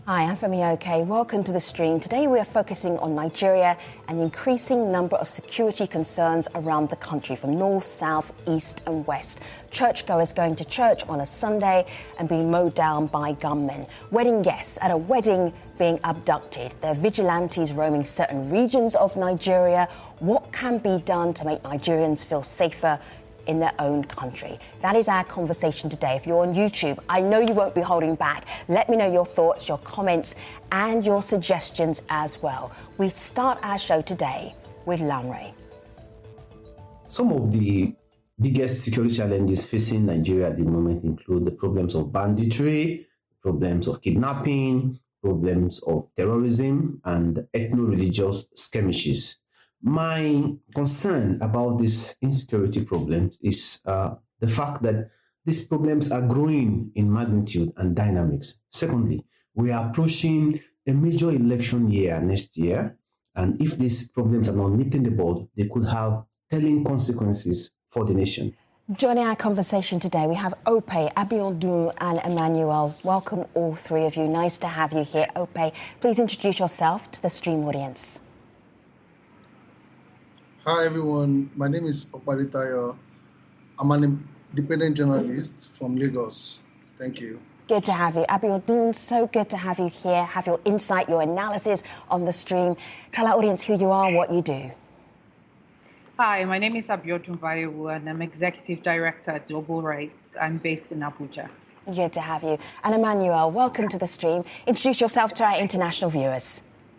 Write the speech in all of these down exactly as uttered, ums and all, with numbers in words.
Hi, I'm Femi Oke. Welcome to the stream. Today we are focusing on Nigeria and the increasing number of security concerns around the country from north, south, east and west. Churchgoers going to church on a Sunday and being mowed down by gunmen. Wedding guests at a wedding being abducted. There are vigilantes roaming certain regions of Nigeria. What can be done to make Nigerians feel safer in their own country? That is our conversation today. If you're on YouTube, I know you won't be holding back. Let me know your thoughts, your comments, and your suggestions as well. We start our show today with Lanre. Some of the biggest security challenges facing Nigeria at the moment include the problems of banditry, problems of kidnapping, problems of terrorism, and ethno-religious skirmishes. My concern about these insecurity problems is uh, the fact that these problems are growing in magnitude and dynamics. Secondly, we are approaching a major election year next year, and if these problems are not nipped in the bud, they could have telling consequences for the nation. Joining our conversation today, we have Ope, Abiodun and Emmanuel. Welcome all three of you. Nice to have you here. Ope, please introduce yourself to the stream audience. Hi everyone, my name is Okparitayo. I'm an independent journalist from Lagos. Thank you. Good to have you. Abiodun, so good to have you here, have your insight, your analysis on the stream. Tell our audience who you are, what you do. Hi, my name is Abiodun Bayowu and I'm Executive Director at Global Rights. I'm based in Abuja. Good to have you. And Emmanuel, welcome to the stream. Introduce yourself to our international viewers.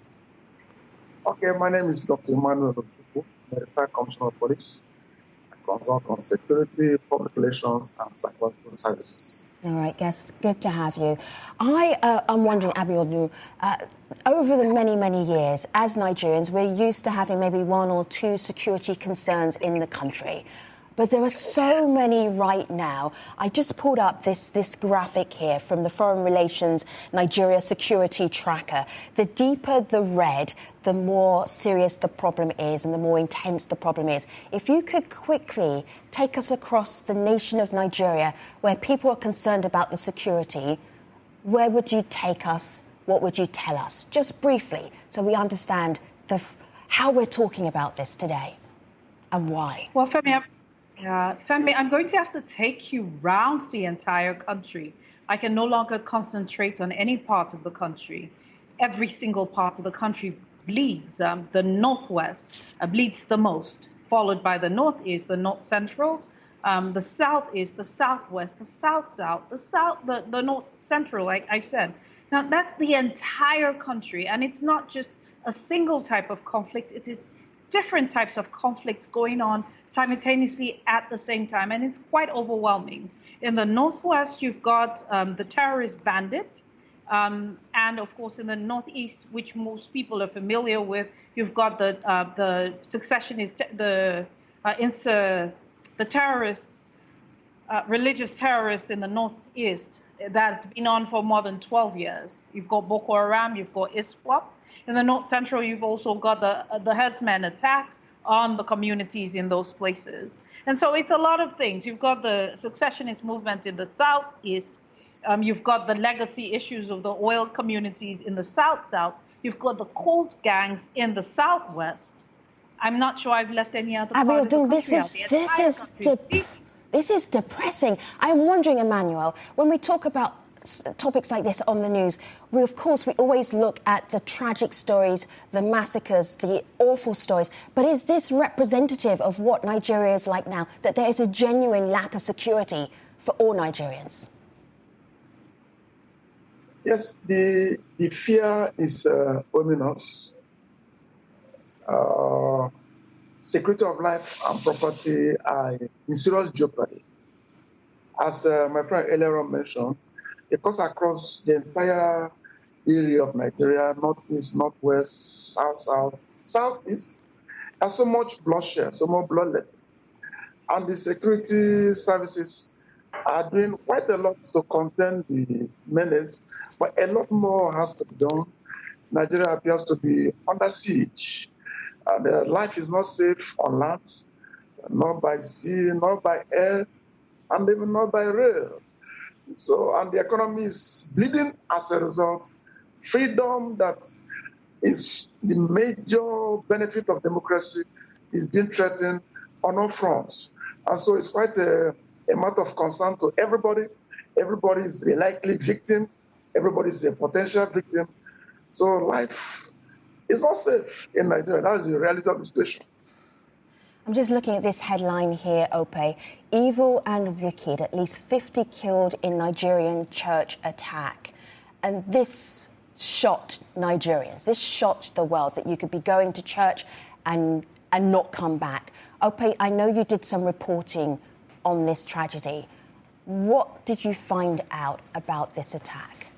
Okay, my name is Doctor Emmanuel Ochuku. I'm a retired Commissioner of Police. I consult on security, public relations, and psychological services. All right, guests, good to have you. I uh, am wondering, Abiodun, uh, over the many, many years, as Nigerians, we're used to having maybe one or two security concerns in the country. But there are so many right now. I just pulled up this, this graphic here from the Foreign Relations Nigeria Security Tracker. The deeper the red, the more serious the problem is and the more intense the problem is. If you could quickly take us across the nation of Nigeria where people are concerned about the security, where would you take us? What would you tell us? Just briefly, so we understand the, how we're talking about this today and why. Well, Femi, I'm Yeah, Femi, I'm going to have to take you round the entire country. I can no longer concentrate on any part of the country. Every single part of the country bleeds. Um, the Northwest uh, bleeds the most, followed by the Northeast, the North Central, um, the Southeast, the Southwest, the South-South, the South, the, the North Central, like I've said. Now, that's the entire country, and it's not just a single type of conflict. It is different types of conflicts going on simultaneously at the same time, and it's quite overwhelming. In the Northwest, you've got um, the terrorist bandits, um, and of course in the Northeast, which most people are familiar with, you've got the uh, the secessionist, the uh, insur, the terrorists, uh, religious terrorists in the Northeast that's been on for more than twelve years. You've got Boko Haram, you've got ISWAP. In the North Central, you've also got the the herdsmen attacks on the communities in those places. And so it's a lot of things. You've got the secessionist movement in the Southeast. Um, you've got the legacy issues of the oil communities in the South-South. You've got the cult gangs in the Southwest. I'm not sure I've left any other part of the country this is, out. this is de- This is depressing. I'm wondering, Emmanuel, when we talk about topics like this on the news, we, of course, we always look at the tragic stories, the massacres, the awful stories. But is this representative of what Nigeria is like now, that there is a genuine lack of security for all Nigerians? Yes, the, the fear is uh, ominous. Uh, security of life and property are in serious jeopardy. As uh, my friend earlier on mentioned, it cuts across the entire area of Nigeria, northeast, northwest, south, south, southeast. There's so much bloodshed, so much bloodletting. And the security services are doing quite a lot to contain the menace, but a lot more has to be done. Nigeria appears to be under siege. And uh, life is not safe on land, not by sea, not by air, and even not by rail. So, and the economy is bleeding as a result freedom that is the major benefit of democracy is being threatened on all fronts. And so it's quite a, a matter of concern to everybody. Everybody is a likely victim. Everybody is a potential victim. So life is not safe in Nigeria. That is the reality of the situation. I'm just looking at this headline here, Ope. Evil and wicked, at least fifty killed in Nigerian church attack. And this shocked Nigerians. This shocked the world, that you could be going to church and, and not come back. Ope, I know you did some reporting on this tragedy. What did you find out about this attack?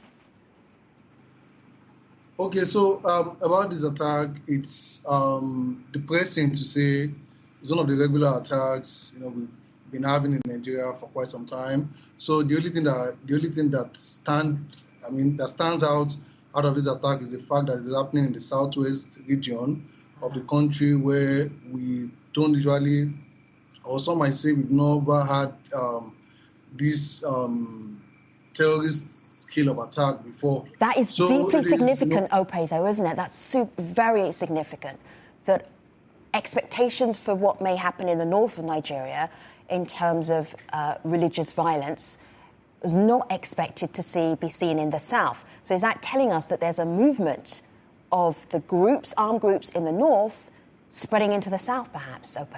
Okay, so um, about this attack, it's um, depressing to say it's one of the regular attacks, you know, we've been having in Nigeria for quite some time. So the only thing that the only thing that stand, I mean, that stands out out of this attack is the fact that it's happening in the southwest region of the country, where we don't usually, or some might say we've never had um, this um, terrorist scale of attack before. That is so deeply is, significant, you know, Ope, though, isn't it? That's super, very significant, that expectations for what may happen in the north of Nigeria in terms of uh, religious violence was not expected to see be seen in the south. So is that telling us that there's a movement of the groups, armed groups in the north, spreading into the south, perhaps, Ope?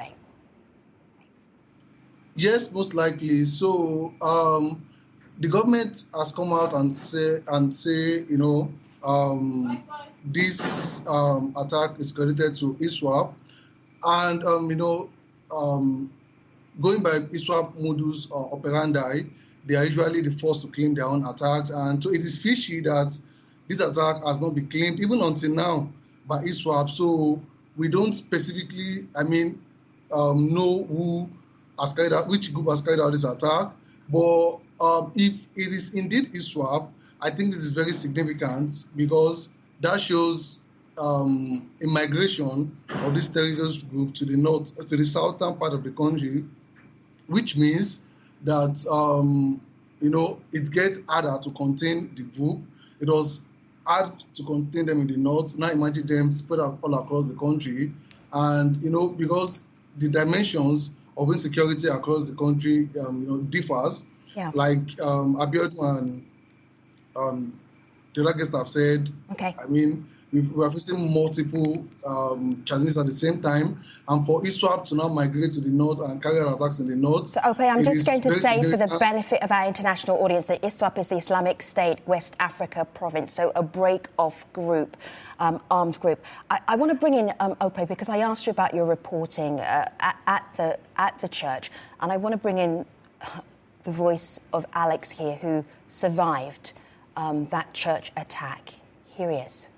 Yes, most likely. So um, the government has come out and say, and say, you know, um, this um, attack is credited to ISWAP. And, um, you know, um, going by ISWAP modus uh, operandi, they are usually the first to claim their own attacks. And so it is fishy that this attack has not been claimed, even until now, by ISWAP. So we don't specifically, I mean, um, know who has carried out, which group has carried out this attack. But um, if it is indeed ISWAP, I think this is very significant, because that shows um, a migration of this terrorist group to the north, to the southern part of the country, which means that, um, you know, it gets harder to contain the group. It was hard to contain them in the north. Now imagine them spread out all across the country. And, you know, because the dimensions of insecurity across the country, um, you know, differs. Yeah. Like um, Abiodun and um, the other guests have said, okay. I mean, we are facing multiple um, challenges at the same time. And for ISWAP to now migrate to the north and carry out attacks in the north... So, Ope, I'm just going to say, for the benefit of our international audience, that ISWAP is the Islamic State West Africa province, so a break-off group, um, armed group. I, I want to bring in um, Ope, because I asked you about your reporting uh, at, at, the, at the church, and I want to bring in the voice of Alex here, who survived um, that church attack. Here he is.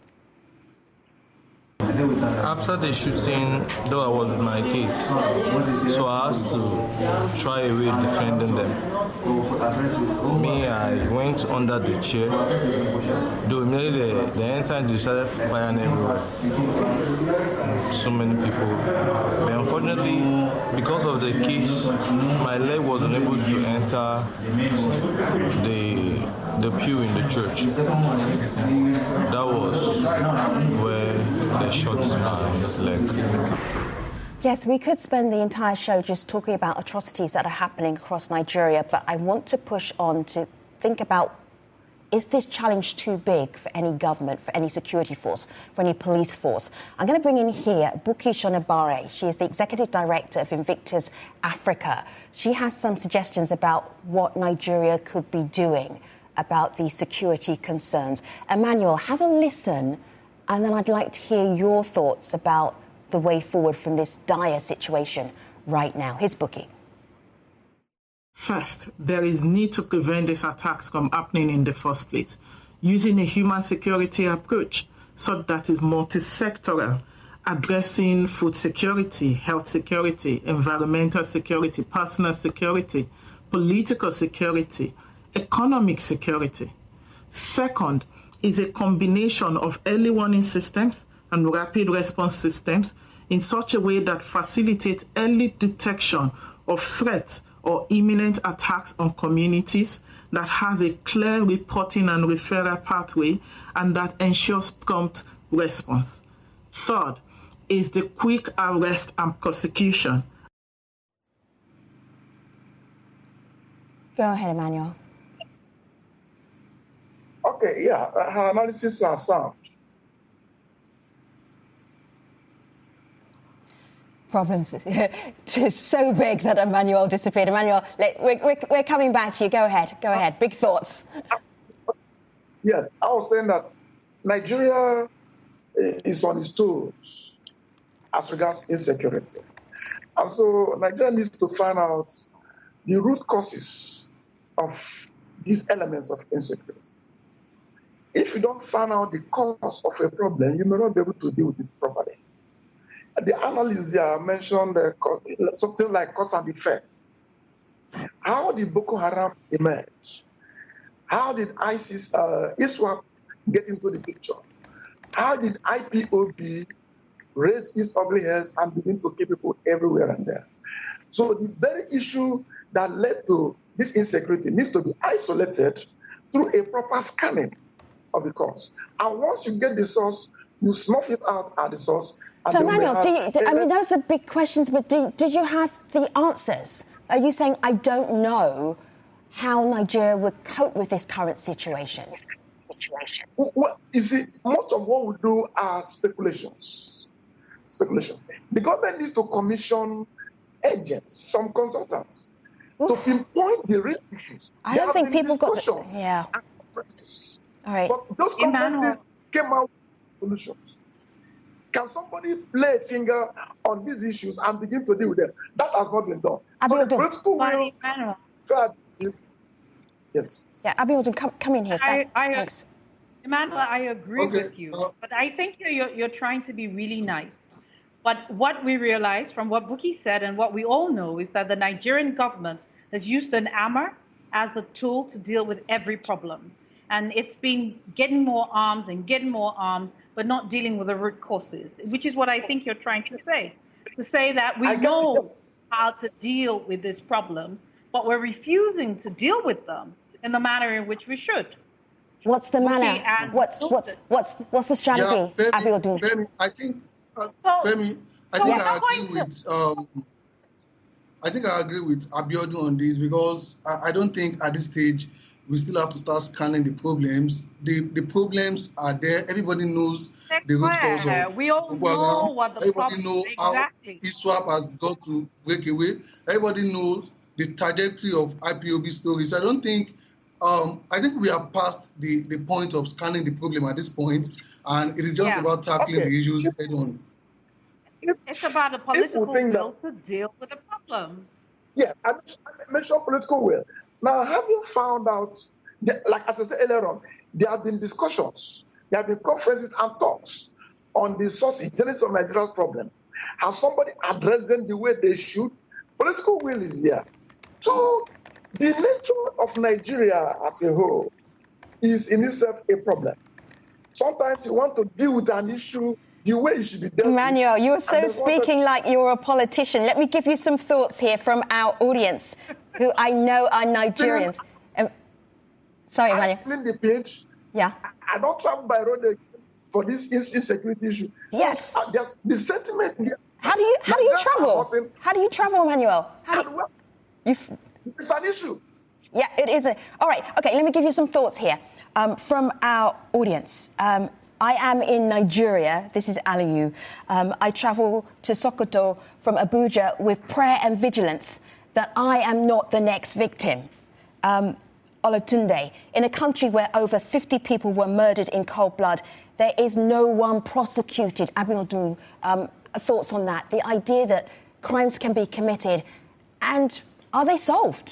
After the shooting, though I was with my kids, so I asked to try a way of defending them. Me, I went under the chair. Though immediately they, they entered, they started firing everywhere. So many people. But unfortunately, because of the kids, my leg was unable to enter the the pew in the church. That was where they shot my leg. Yes, we could spend the entire show just talking about atrocities that are happening across Nigeria, but I want to push on to think about, is this challenge too big for any government, for any security force, for any police force? I'm going to bring in here Buki Shonibare. She is the Executive Director of Invictus Africa. She has some suggestions about what Nigeria could be doing about these security concerns. Emmanuel, have a listen, and then I'd like to hear your thoughts about the way forward from this dire situation right now. Here's Buki. First, there is need to prevent these attacks from happening in the first place, using a human security approach so that is multi-sectoral, addressing food security, health security, environmental security, personal security, political security, economic security. Second is a combination of early warning systems and rapid response systems in such a way that facilitate early detection of threats or imminent attacks on communities that has a clear reporting and referral pathway and that ensures prompt response. Third is the quick arrest and prosecution. Go ahead, Emmanuel. Okay, yeah, her analysis are sound. Problems so big that Emmanuel disappeared. Emmanuel, we're, we're, we're coming back to you. Go ahead. Go ahead. Big thoughts. Yes, I was saying that Nigeria is on its toes as regards insecurity. And so Nigeria needs to find out the root causes of these elements of insecurity. If you don't find out the cause of a problem, you may not be able to deal with it properly. The analysts there mentioned uh, something like cause and effect. How did Boko Haram emerge? How did ISIS, uh, ISWAP get into the picture? How did I P O B raise its ugly heads and begin to kill people everywhere and there? So the very issue that led to this insecurity needs to be isolated through a proper scanning of the cause. And once you get the source, you snuff it out at the source. So, Emmanuel, do you, do, I mean, those are big questions, but do, did you have the answers? Are you saying, I don't know how Nigeria would cope with this current situation? Well, you see, most of what we do are speculations. Speculations. The government needs to commission agents, some consultants, Oof. to pinpoint the real issues. I don't think people got the, yeah. All right. But those conferences came out with solutions. Can somebody lay a finger on these issues and begin to deal with them? That has not been done. So the political will... Yes. Yeah, Abiodun, come, come in here. I, I, Thanks. Emmanuel, I agree okay. with you. But I think you're, you're trying to be really nice. But what we realize from what Buki said and what we all know is that the Nigerian government has used an hammer as the tool to deal with every problem. And it's been getting more arms and getting more arms, but not dealing with the root causes, which is what I think you're trying to say. To say that we know how to deal with these problems, but we're refusing to deal with them in the manner in which we should. What's the manner? What's what's what's what's the strategy, yeah, Abiodun? Femi, I think, uh, so, Femi, I so think yes. I agree with. Um, I think I agree with Abiodun on this because I, I don't think at this stage we still have to start scanning the problems. The the problems are there. Everybody knows the root cause of we all know what the Everybody knows exactly. how ISWAP has got to break away. Everybody knows the trajectory of I P O B stories. I don't think. Um, I think we are past the, the point of scanning the problem at this point, and it is just yeah. about tackling okay. the issues head on. It's about a political will that, to deal with the problems. Yeah, I mentioned political will. Now, have you found out, that, like as I said earlier on, there have been discussions, there have been conferences and talks on the source, genesis of Nigeria's problem. Has somebody addressed them the way they should? Political will is there. Two, the nature of Nigeria as a whole is in itself a problem. Sometimes you want to deal with an issue the way it should be dealt Emmanuel, with. you're so speaking like you're a politician. Let me give you some thoughts here from our audience, who I know are Nigerians. Um, sorry, Emmanuel. I'm in the page. Yeah. I don't travel by road for this insecurity issue. Yes. Uh, the sentiment. How do you how do you travel? How do you travel, Emmanuel? How do you? you It's an issue. Yeah, it is. A, all right. Okay, let me give you some thoughts here um, from our audience. Um, I am in Nigeria. This is Aliyu. Um, I travel to Sokoto from Abuja with prayer and vigilance that I am not the next victim. Um, Olatunde, in a country where over fifty people were murdered in cold blood, there is no one prosecuted. Abiodun, um, thoughts on that? The idea that crimes can be committed and are they solved?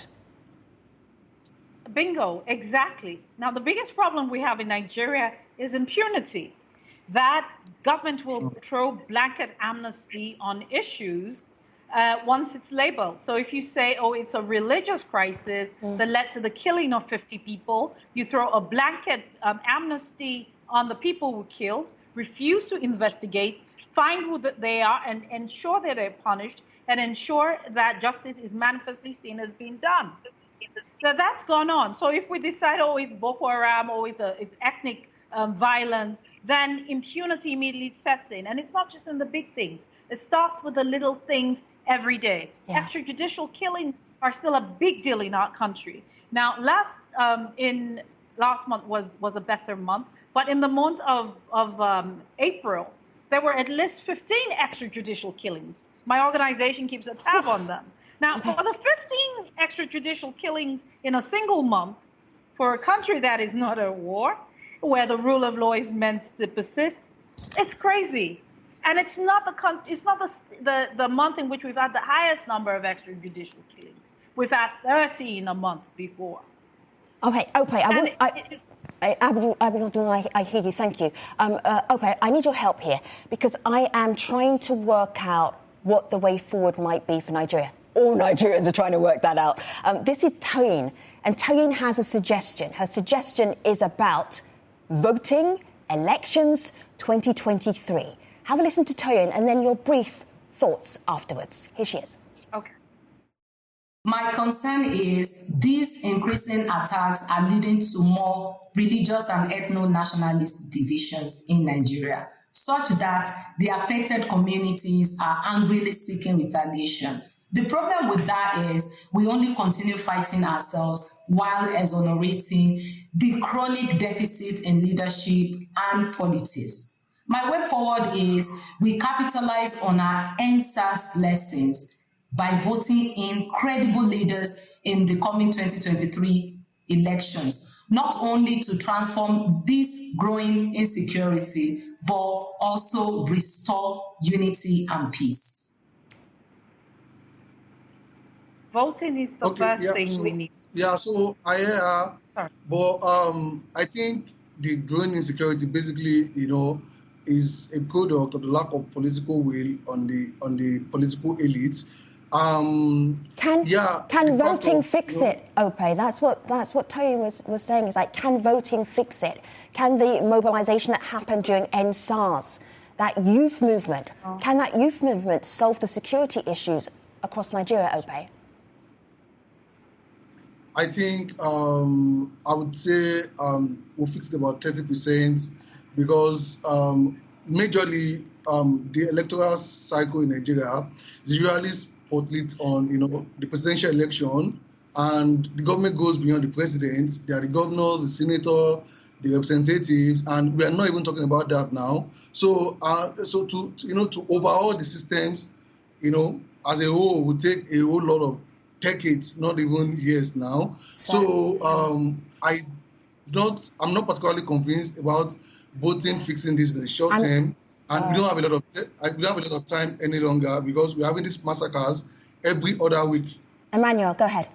Bingo, exactly. Now, the biggest problem we have in Nigeria is impunity. That government will throw blanket amnesty on issues uh, once it's labeled. So if you say, oh, it's a religious crisis mm. that led to the killing of fifty people, you throw a blanket um, amnesty on the people who killed, refuse to investigate, find who they are, and ensure that they're punished, and ensure that justice is manifestly seen as being done. So that's gone on. So if we decide, oh, it's Boko Haram, or it's, a, it's ethnic um, violence, then impunity immediately sets in. And it's not just in the big things. It starts with the little things every day. Yeah. Extrajudicial killings are still a big deal in our country. Now, last um, in last month was, was a better month, but in the month of, of um, April, there were at least fifteen extrajudicial killings. My organization keeps a tab on them. Now, okay. for the fifteen extrajudicial killings in a single month, for a country that is not at war, where the rule of law is meant to persist, it's crazy. And it's not the it's not the, the, the month in which we've had the highest number of extrajudicial killings. We've had thirty in a month before. Okay, okay. I want. I, Abiodun, I, I hear you. Thank you. Um, uh, okay, I need your help here because I am trying to work out what the way forward might be for Nigeria. All Nigerians are trying to work that out. Um, this is Toyin, and Toyin has a suggestion. Her suggestion is about voting, elections, twenty twenty-three. Have a listen to Toyin and then your brief thoughts afterwards. Here she is. Okay. My concern is these increasing attacks are leading to more religious and ethno-nationalist divisions in Nigeria, such that the affected communities are angrily seeking retaliation. The problem with that is we only continue fighting ourselves while exonerating the chronic deficit in leadership and politics. My way forward is we capitalize on our N S A S lessons by voting in credible leaders in the coming twenty twenty-three elections, not only to transform this growing insecurity, but also restore unity and peace. Voting is the okay, first yeah, thing so, we need. Yeah, so I hear her, Sorry. but um, I think the growing insecurity basically, you know, is a product of the lack of political will on the on the political elites. Um, can yeah, can voting of, fix you know, it, Ope? That's what that's what Toyin was, was saying. Is like, can voting fix it? Can the mobilization that happened during N S A S, that youth movement, oh. can that youth movement solve the security issues across Nigeria, Ope? I think um, I would say um, we'll fix it about thirty percent because um, majorly um, the electoral cycle in Nigeria is usually spotlit on, you know, the presidential election, and the government goes beyond the president. There are the governors, the senator, the representatives, and we are not even talking about that now. So, uh, so to, to you know to overhaul the systems, you know, as a whole, would take a whole lot of decades, not even years now. So um, I don't, I'm not particularly convinced about voting fixing this in the short and, term, and uh, we don't have a lot of we don't have a lot of time any longer because we're having these massacres every other week. Emmanuel, go ahead.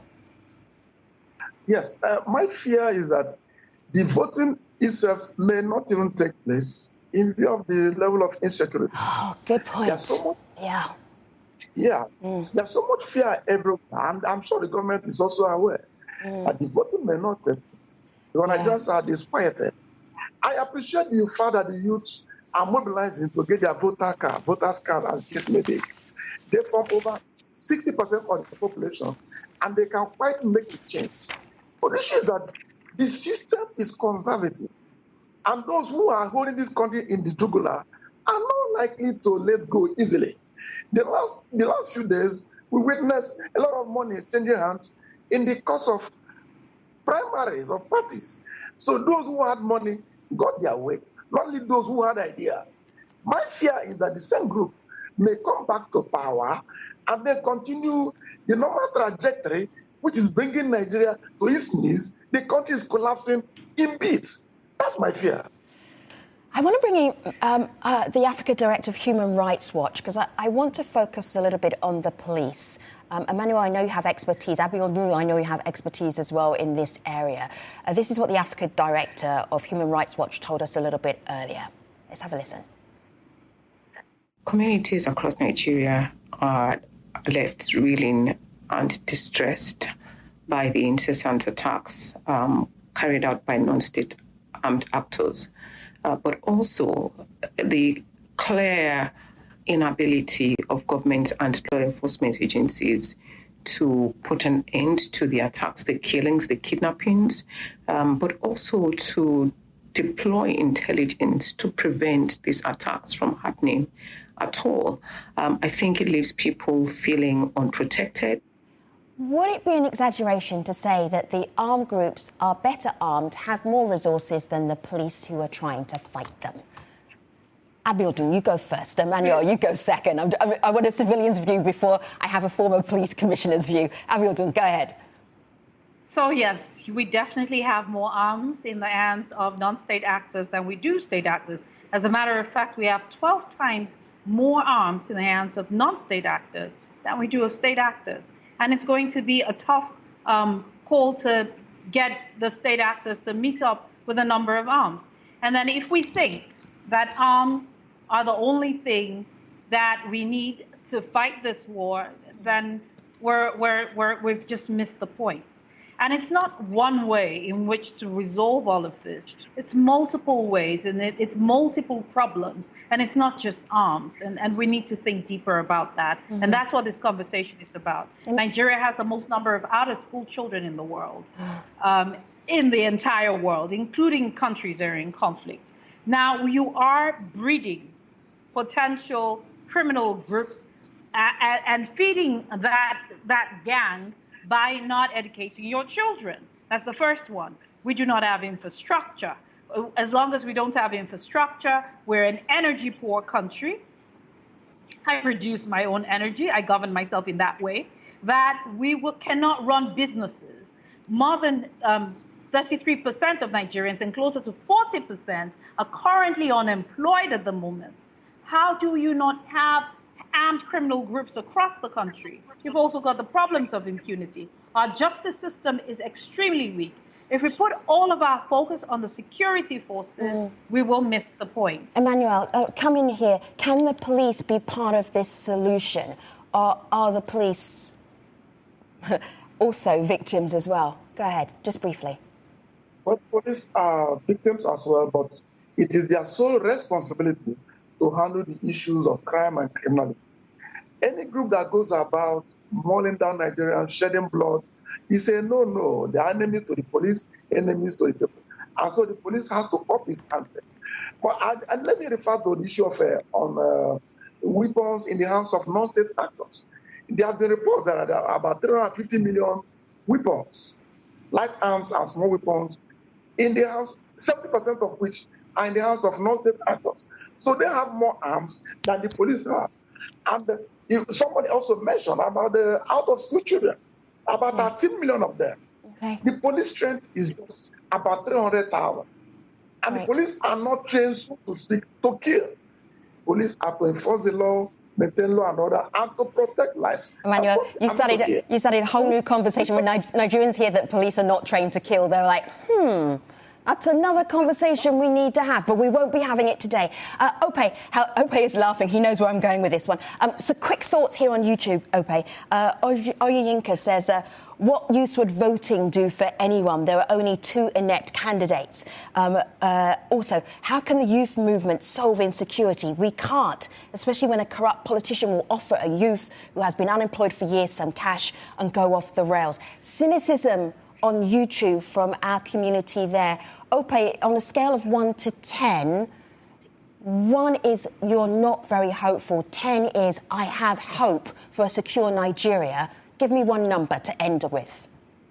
Yes, uh, my fear is that the voting itself may not even take place in view of the level of insecurity. Oh, good point. So much, yeah. Yeah, mm. there's so much fear everywhere, and I'm sure the government is also aware mm. that the voting may not take place. The Nigerians yeah. are disquieted. I appreciate the fact that the youth are mobilizing to get their voter card, voters card, as case may be. They form over sixty percent of the population, and they can quite make a change. But the issue is that the system is conservative, and those who are holding this country in the jugular are not likely to let go easily. The last, the last few days, we witnessed a lot of money exchanging hands in the course of primaries of parties. So those who had money got their way, not only those who had ideas. My fear is that the same group may come back to power and then continue the normal trajectory, which is bringing Nigeria to its knees. The country is collapsing in bits. That's my fear. I want to bring in um, uh, the Africa Director of Human Rights Watch, because I, I want to focus a little bit on the police. Um, Emmanuel, I know you have expertise. Abiodun, I know you have expertise as well in this area. Uh, this is what the Africa Director of Human Rights Watch told us a little bit earlier. Let's have a listen. Communities across Nigeria are left reeling and distressed by the incessant attacks um, carried out by non-state armed actors. Uh, but also the clear inability of government and law enforcement agencies to put an end to the attacks, the killings, the kidnappings, um, but also to deploy intelligence to prevent these attacks from happening at all. Um, I think it leaves people feeling unprotected. Would it be an exaggeration to say that the armed groups are better armed, have more resources than the police who are trying to fight them? Abiodun, you go first. Emmanuel, you go second. I'm, I'm, I want a civilian's view before I have a former police commissioner's view. Abiodun, go ahead. So, yes, we definitely have more arms in the hands of non-state actors than we do state actors. As a matter of fact, we have twelve times more arms in the hands of non-state actors than we do of state actors. And it's going to be a tough um, call to get the state actors to meet up with a number of arms. And then if we think that arms are the only thing that we need to fight this war, then we're, we're, we're, we've just missed the point. And it's not one way in which to resolve all of this. It's multiple ways, and it, it's multiple problems. And it's not just arms. And, and we need to think deeper about that. Mm-hmm. And that's what this conversation is about. Mm-hmm. Nigeria has the most number of out-of-school children in the world, um, in the entire world, including countries that are in conflict. Now, you are breeding potential criminal groups uh, and feeding that, that gang by not educating your children. That's the first one. We do not have infrastructure. As long as we don't have infrastructure, we're an energy-poor country. I produce my own energy. I govern myself in that way, that we will, cannot run businesses. More than um, thirty-three percent of Nigerians and closer to forty percent are currently unemployed at the moment. How do you not have armed criminal groups across the country? You've also got the problems of impunity. Our justice system is extremely weak. If we put all of our focus on the security forces, mm. we will miss the point. Emmanuel, uh, come in here. Can the police be part of this solution? Or are the police also victims as well? Go ahead, just briefly. Well, police are victims as well, but it is their sole responsibility to handle the issues of crime and criminality. Any group that goes about mauling down Nigerians, shedding blood, is a no-no. They are enemies to the police, enemies to the people. And so the police has to up its ante. But I, I, let me refer to the issue of uh, on uh, weapons in the hands of non-state actors. There have been reports that there are about three hundred fifty million weapons, light arms and small weapons, in the hands, seventy percent of which are in the hands of non-state actors. So they have more arms than the police have. And uh, if somebody also mentioned about the out-of-school children, about yeah. thirteen million of them. Okay. The police strength is just about three hundred thousand. And right. the police are not trained, so to speak, to kill. Police are to enforce the law, maintain law and order, and to protect lives. Emmanuel, you started, you started a whole new conversation with Nigerians here that police are not trained to kill. They're like, hmm... That's another conversation we need to have, but we won't be having it today. Uh, Ope, how, Ope is laughing. He knows where I'm going with this one. Um, so quick thoughts here on YouTube, Ope. Uh, Oyinka says, uh, what use would voting do for anyone? There are only two inept candidates. Um, uh, also, how can the youth movement solve insecurity? We can't, especially when a corrupt politician will offer a youth who has been unemployed for years some cash and go off the rails. Cynicism on YouTube from our community there. Ope, on a scale of one to ten, one is you're not very hopeful. ten is I have hope for a secure Nigeria. Give me one number to end with.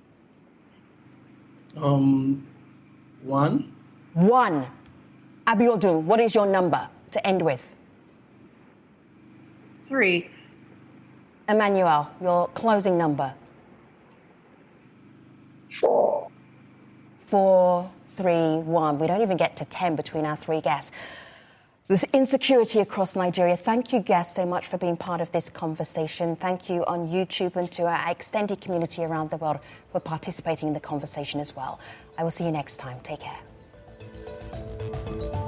Um, one. One. Abiodun, what is your number to end with? Three. Emmanuel, your closing number. Four. Four, three, one. We don't even get to ten between our three guests. There's insecurity across Nigeria. Thank you, guests, so much for being part of this conversation. Thank you on YouTube and to our extended community around the world for participating in the conversation as well. I will see you next time. Take care.